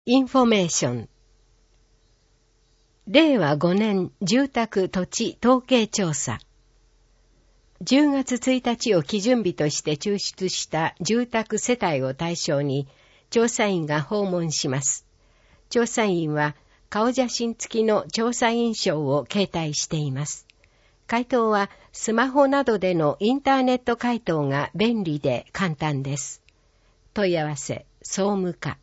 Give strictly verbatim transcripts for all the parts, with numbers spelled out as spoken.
インフォメーション。れいわごねん住宅土地統計調査。じゅうがつついたちを基準日として抽出した住宅世帯を対象に調査員が訪問します。調査員は顔写真付きの調査員証を携帯しています。回答はスマホなどでのインターネット回答が便利で簡単です。問い合わせ、総務課。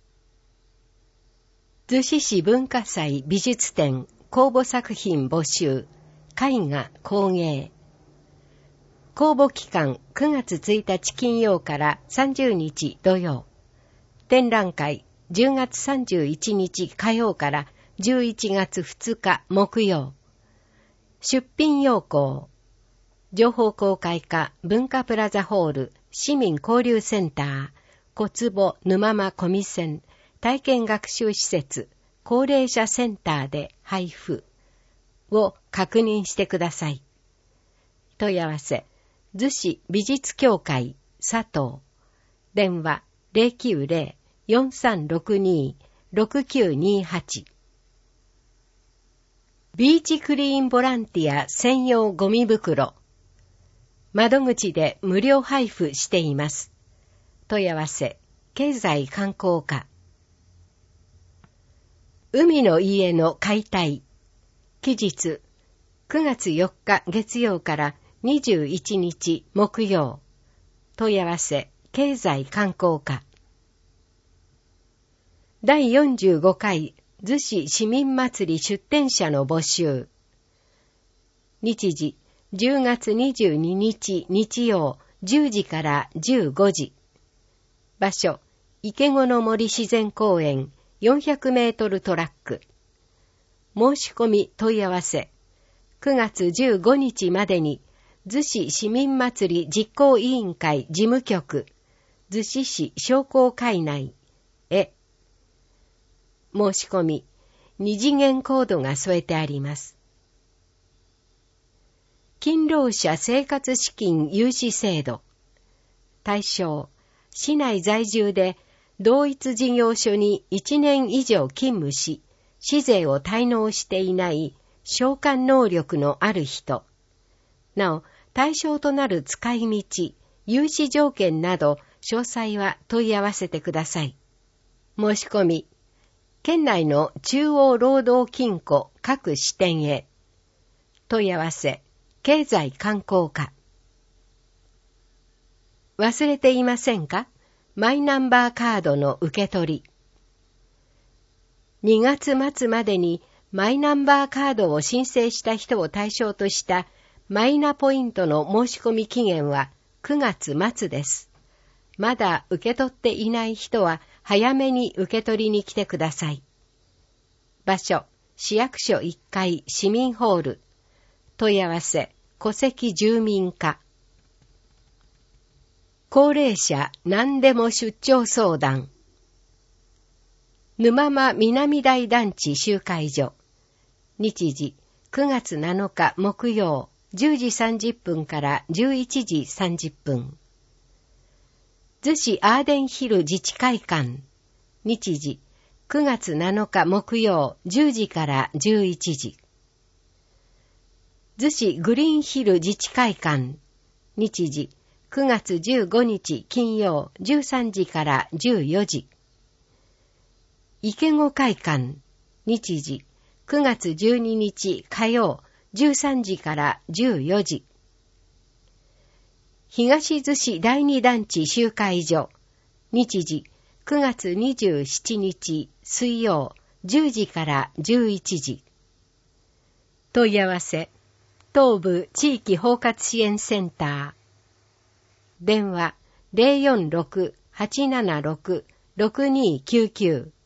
逗子市文化祭美術展公募作品募集絵画工芸公募期間くがつついたち金曜からさんじゅうにち土曜展覧会じゅうがつさんじゅういちにち火曜からじゅういちがつふつか木曜出品要項情報公開課文化プラザホール市民交流センター小坪沼間小見線体験学習施設、高齢者センターで配布を確認してください。問い合わせ、逗子美術協会佐藤。電話 ゼロきゅうゼロ よんさんろくに ろくきゅうにはち。ビーチクリーンボランティア専用ゴミ袋。窓口で無料配布しています。問い合わせ、経済観光課。海の家の解体。期日、くがつよっか月曜からにじゅういちにち木曜。問い合わせ、経済観光課。だいよんじゅうごかい逗子市民祭り出展者の募集。日時、じゅうがつにじゅうににち日曜じゅうじからじゅうごじ。場所、池子の森自然公園よんひゃくメートルトラック。申し込み問い合わせ。くがつじゅうごにちまでに、逗子市民祭り実行委員会事務局、逗子市商工会内へ。申し込み、二次元コードが添えてあります。勤労者生活資金融資制度。対象、市内在住で、同一事業所にいちねん以上勤務し、市税を滞納していない償還能力のある人。なお、対象となる使い道、融資条件など、詳細は問い合わせてください。申し込み、県内の中央労働金庫各支店へ。問い合わせ、経済観光課。忘れていませんか？マイナンバーカードの受け取り。にがつまつまでにマイナンバーカードを申請した人を対象としたマイナポイントの申し込み期限はくがつまつです。まだ受け取っていない人は早めに受け取りに来てください。場所、市役所いっかい市民ホール。問い合わせ、戸籍住民課。高齢者何でも出張相談。沼間南台団地集会所。日時、くがつなのか木曜、じゅうじさんじゅっぷんからじゅういちじさんじゅっぷん。逗子アーデンヒル自治会館。日時、くがつなのか木曜、じゅうじからじゅういちじ。逗子グリーンヒル自治会館。日時、くがつじゅうごにち金曜じゅうさんじからじゅうよじ。池子会館。日時、くがつじゅうににち火曜じゅうさんじからじゅうよじ。東逗子第二団地集会所。日時、くがつにじゅうしちにち水曜じゅうじからじゅういちじ。問い合わせ、東部地域包括支援センター。電話 ゼロよんろく はちななろく ろくにきゅうきゅう。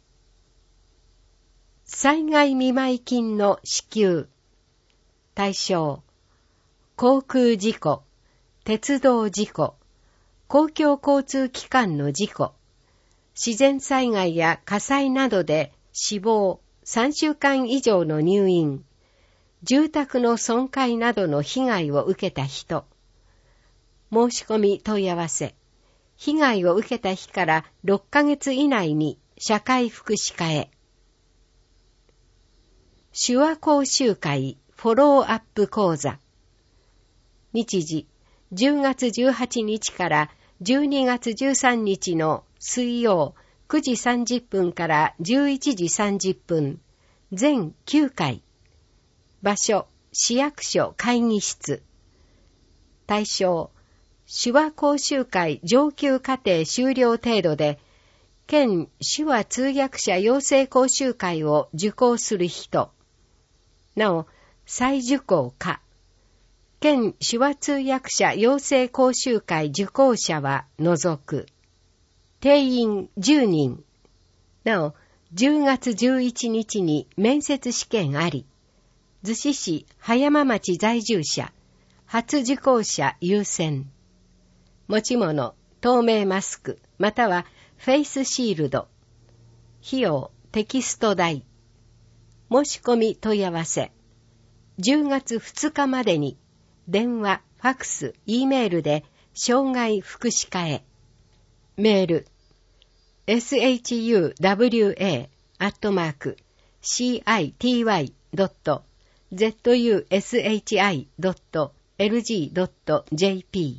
災害見舞金の支給。対象、航空事故、鉄道事故、公共交通機関の事故、自然災害や火災などで死亡、さんしゅうかん以上の入院、住宅の損壊などの被害を受けた人。申し込み問い合わせ。被害を受けた日からろっかげつ以内に社会福祉課へ。手話講習会フォローアップ講座。日時、じゅうがつじゅうはちにちからじゅうにがつじゅうさんにちの水曜くじさんじゅっぷんからじゅういちじさんじゅっぷん、全きゅうかい。場所、市役所会議室。対象、手話講習会上級課程修了程度で、県手話通訳者養成講習会を受講する人。なお、再受講か。県手話通訳者養成講習会受講者は除く。定員じゅうにん。なお、じゅうがつじゅういちにちに面接試験あり。逗子市葉山町在住者、初受講者優先。持ち物、透明マスク、またはフェイスシールド。費用、テキスト代。申し込み問い合わせ。じゅうがつふつかまでに、電話、ファクス、Eメールで、障害福祉課へ。メール、エスエイチユーダブリューエー アットマーク シーアイティーワイ ドット ゼットユーエスエイチアイ ドット エルジー ドット ジェーピ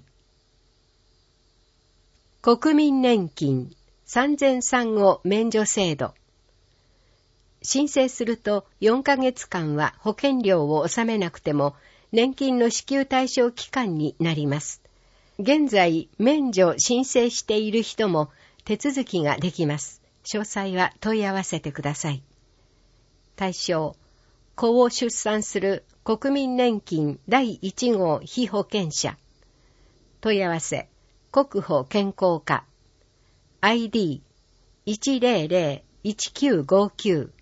ー。国民年金産前産後免除制度。申請するとよんかげつかんは保険料を納めなくても年金の支給対象期間になります。現在免除申請している人も手続きができます。詳細は問い合わせてください。対象、子を出産する国民年金だいいちごう被保険者。問い合わせ、国保健康課。アイディーいちゼロゼロいちきゅうごきゅう。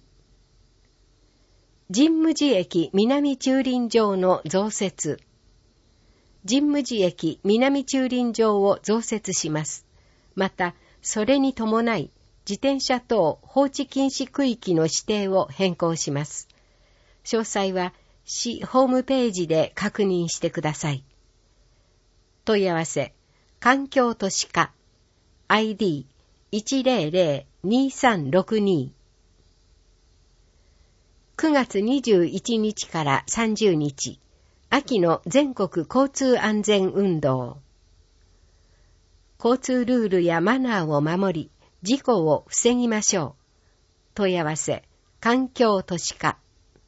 神武寺駅南駐輪場の増設。神武寺駅南駐輪場を増設します。また、それに伴い、自転車等放置禁止区域の指定を変更します。詳細は市ホームページで確認してください。問い合わせ、環境都市課。アイディーいちゼロゼロにさんろくに。くがつにじゅういちにちからさんじゅうにち、秋の全国交通安全運動。交通ルールやマナーを守り、事故を防ぎましょう。問い合わせ、環境都市課。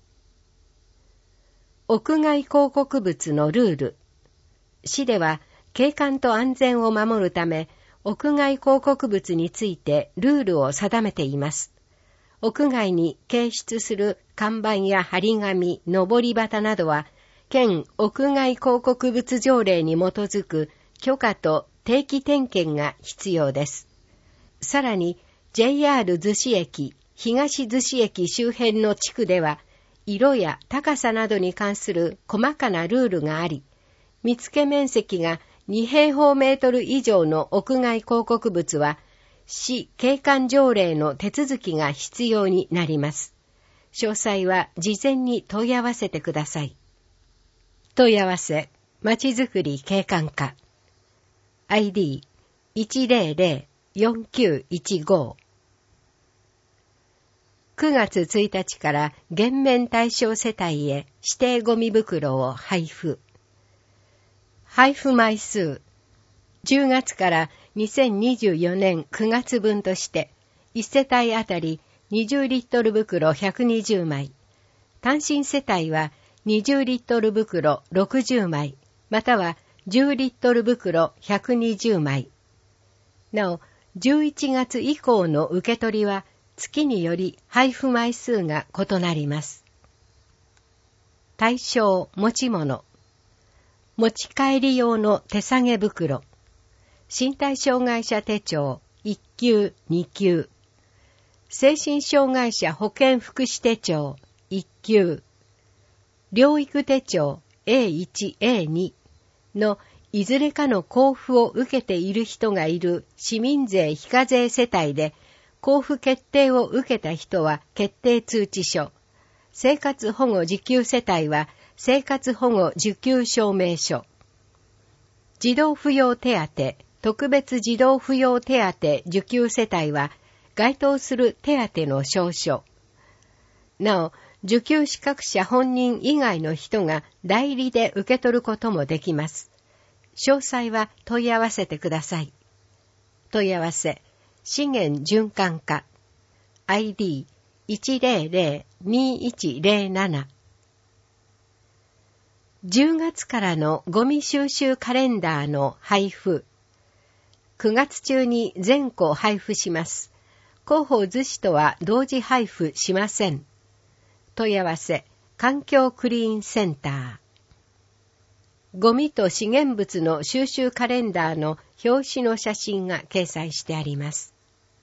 屋外広告物のルール。市では、景観と安全を守るため、屋外広告物についてルールを定めています。屋外に掲出する看板や張り紙、上り旗などは、県屋外広告物条例に基づく許可と定期点検が必要です。さらに、ジェイアール 逗子駅、東逗子駅周辺の地区では、色や高さなどに関する細かなルールがあり、見付面積がにへいほうメートル以上の屋外広告物は、市景観条例の手続きが必要になります。詳細は事前に問い合わせてください。問い合わせ、まちづくり景観課。アイディーいちゼロゼロよんきゅういちご。くがつついたちから減免対象世帯へ指定ゴミ袋を配布。配布枚数、じゅうがつからにせんにじゅうよねんくがつぶんとして、いちせたいあたりにじゅうリットル袋ひゃくにじゅうまい、単身世帯はにじゅうリットル袋ろくじゅうまい、またはじゅうリットル袋ひゃくにじゅうまい。なお、じゅういちがつ以降の受け取りは月により配布枚数が異なります。対象持ち物。持ち帰り用の手提げ袋。身体障害者手帳いっきゅう、にきゅう。精神障害者保健福祉手帳いっきゅう。療育手帳 エーいち、エーに のいずれかの交付を受けている人がいる市民税非課税世帯で交付決定を受けた人は決定通知書。生活保護受給世帯は生活保護受給証明書。児童扶養手当、特別児童扶養手当受給世帯は該当する手当の証書。なお、受給資格者本人以外の人が代理で受け取ることもできます。詳細は問い合わせてください。問い合わせ、資源循環課、アイディーいちゼロゼロにいちゼロなな。じゅうがつからのゴミ収集カレンダーの配布。くがつ中に全個配布します。広報図紙とは同時配布しません。問い合わせ、環境クリーンセンター。ゴミと資源物の収集カレンダーの表紙の写真が掲載してあります。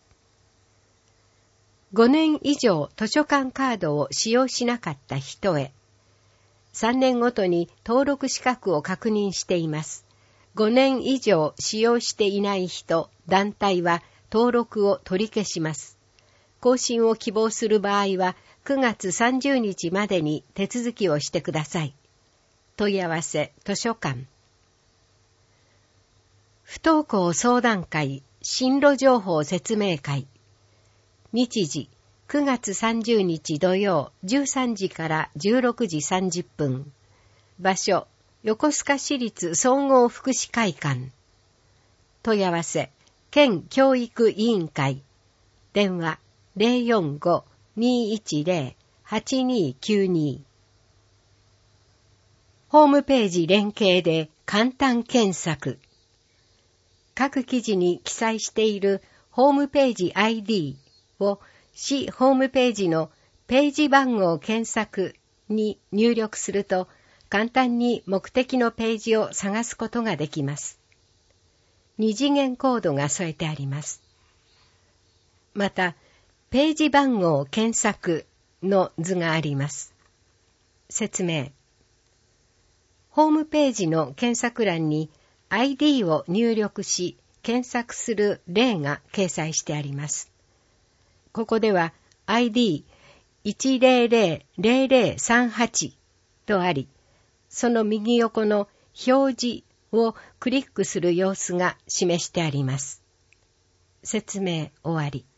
ごねん以上図書館カードを使用しなかった人へ。さんねんごとに登録資格を確認しています。ごねん以上使用していない人、団体は登録を取り消します。更新を希望する場合はくがつさんじゅうにちまでに手続きをしてください。問い合わせ、図書館。不登校相談会、進路情報説明会。日時、くがつさんじゅうにち土曜じゅうさんじからじゅうろくじさんじゅっぷん。場所、横須賀市立総合福祉会館。問い合わせ、県教育委員会。電話、ゼロよんご にいちゼロ はちにきゅうに。ホームページ連携で簡単検索。各記事に記載しているホームページ アイディー を市ホームページのページ番号検索に入力すると簡単に目的のページを探すことができます。二次元コードが添えてあります。また、ページ番号検索の図があります。説明。ホームページの検索欄に アイディー を入力し検索する例が掲載してあります。ここでは アイディーいちゼロゼロゼロゼロさんはち とあり、その右横の表示をクリックする様子が示してあります。説明終わり。